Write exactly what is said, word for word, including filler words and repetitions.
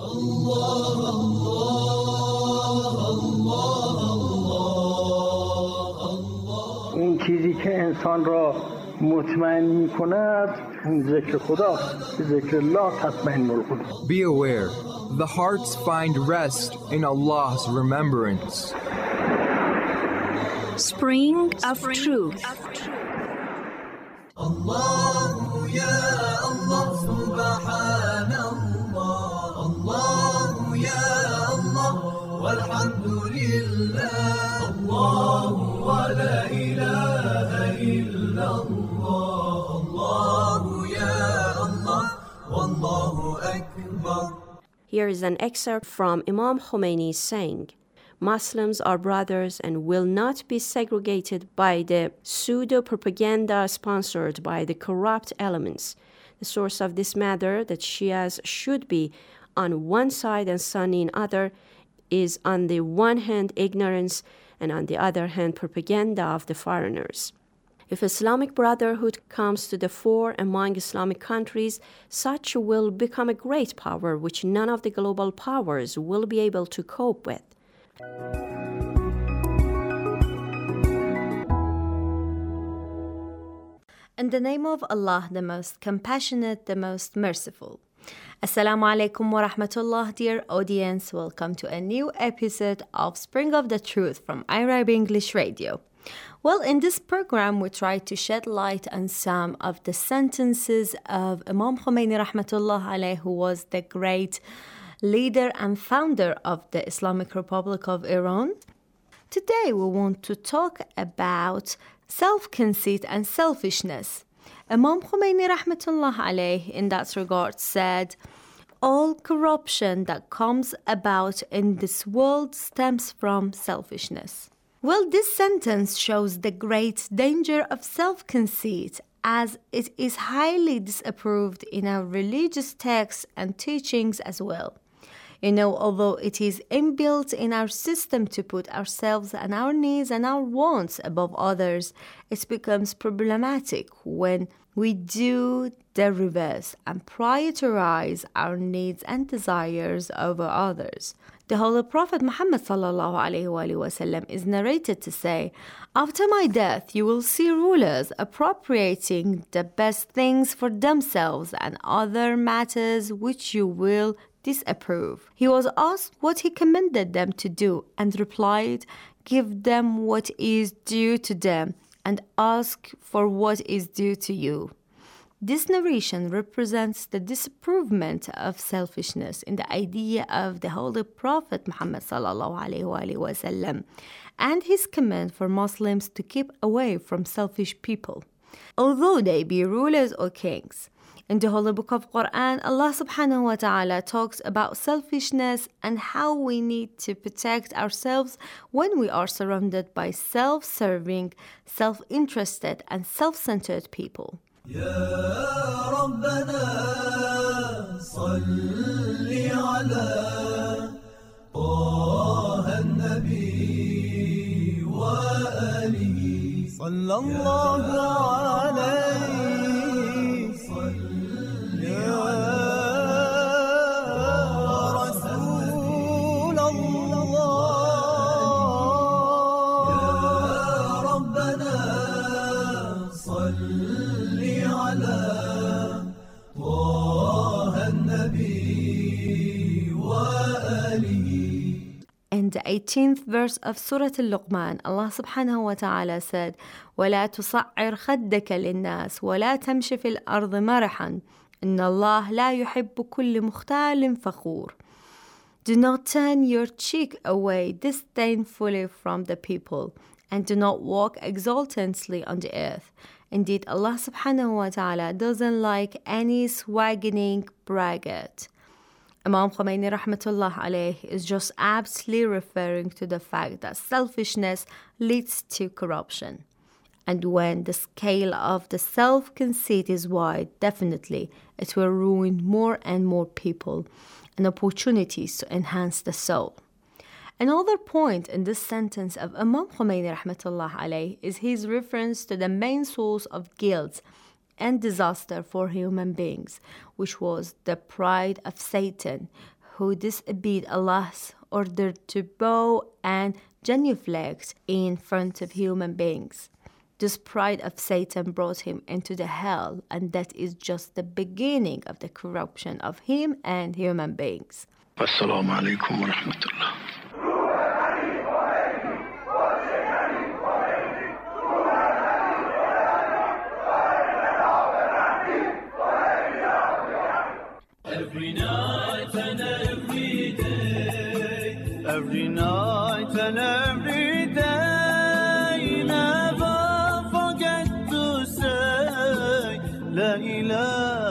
اون چیزی که انسان را مطمئن می‌کند اون ذکر خداست. ذکر الله تطمئن القلوب. Be aware, the hearts find rest in Allah's remembrance. Spring of Truth. Allah ya Allah subhanallah. Allah ya Allah walhamdulillah. Allah wa la ilaha illallah. Allah ya Allah wallahu akbar. Here is an excerpt from Imam Khomeini saying, Muslims are brothers and will not be segregated by the pseudo-propaganda sponsored by the corrupt elements. The source of this matter, that Shias should be on one side and Sunni in other, is on the one hand ignorance and on the other hand propaganda of the foreigners. If Islamic Brotherhood comes to the fore among Islamic countries, such will become a great power which none of the global powers will be able to cope with. In the name of Allah, the most compassionate, the most merciful. Assalamu alaikum wa rahmatullah, dear audience. Welcome to a new episode of Spring of the Truth from Arab English Radio. Well, in this program, we try to shed light on some of the sentences of Imam Khomeini rahmatullah alayh, who was the great leader and founder of the Islamic Republic of Iran. Today, we want to talk about self-conceit and selfishness. Imam Khomeini rahmatullah alayh in that regard said, all corruption that comes about in this world stems from selfishness. Well, this sentence shows the great danger of self-conceit, as it is highly disapproved in our religious texts and teachings as well. You know, although it is inbuilt in our system to put ourselves and our needs and our wants above others, it becomes problematic when we do the reverse and prioritize our needs and desires over others. The Holy Prophet Muhammad sallallahu alaihi wasallam is narrated to say, after my death, you will see rulers appropriating the best things for themselves and other matters which you will disapprove. He was asked what he commended them to do and replied, give them what is due to them and ask for what is due to you. This narration represents the disapproval of selfishness in the idea of the Holy Prophet Muhammad sallallahu alaihi wasallam and his command for Muslims to keep away from selfish people, although they be rulers or kings. In the Holy Book of Quran, Allah subhanahu wa ta'ala talks about selfishness and how we need to protect ourselves when we are surrounded by self-serving, self-interested and self-centered people. يا ربنا صل على طه النبي وآله صلى الله عليه صل يا رسول الله يا ربنا صل على طه النبي وآله. In the eighteenth verse of Surah Al-Luqman, Allah subhanahu wa ta'ala said, وَلَا تُصَعِّرْ خَدَّكَ لِلنَّاسِ وَلَا تَمْشِ فِي الْأَرْضِ مَرَحًا إِنَّ اللَّهَ لَا يُحِبُّ كُلِّ مُخْتَالٍ فَخُورٍ. Do not turn your cheek away disdainfully from the people, and do not walk exultantly on the earth. Indeed, Allah subhanahu wa ta'ala doesn't like any swaggering braggart. Imam Khomeini rahmatullah alayh is just aptly referring to the fact that selfishness leads to corruption. And when the scale of the self-conceit is wide, definitely it will ruin more and more people and opportunities to enhance the soul. Another point in this sentence of Imam Khomeini rahmatullah alayh is his reference to the main source of guilt and disaster for human beings, which was the pride of Satan, who disobeyed Allah's order to bow and genuflect in front of human beings. This pride of Satan brought him into the hell, and that is just the beginning of the corruption of him and human beings. Assalamu alaikum wa rahmatullah. Every night and every day, every night and every day, never forget to say La ilaha